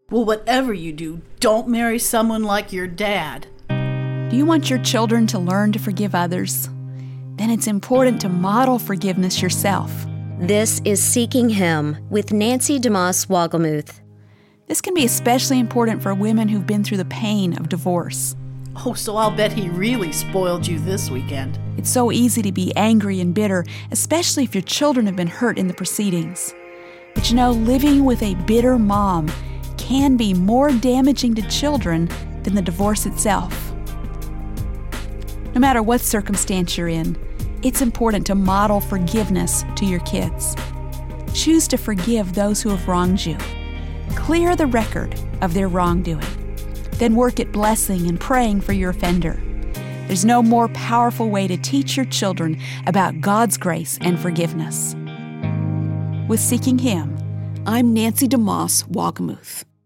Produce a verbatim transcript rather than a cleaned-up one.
Well, whatever you do, don't marry someone like your dad. Do you want your children to learn to forgive others? Then it's important to model forgiveness yourself. This is Seeking Him with Nancy DeMoss Wogelmuth. This can be especially important for women who've been through the pain of divorce. Oh, so I'll bet he really spoiled you this weekend. It's so easy to be angry and bitter, especially if your children have been hurt in the proceedings. But you know, living with a bitter mom can be more damaging to children than the divorce itself. No matter what circumstance you're in, it's important to model forgiveness to your kids. Choose to forgive those who have wronged you. Clear the record of their wrongdoing. Then work at blessing and praying for your offender. There's no more powerful way to teach your children about God's grace and forgiveness. With Seeking Him, I'm Nancy DeMoss Wogelmuth.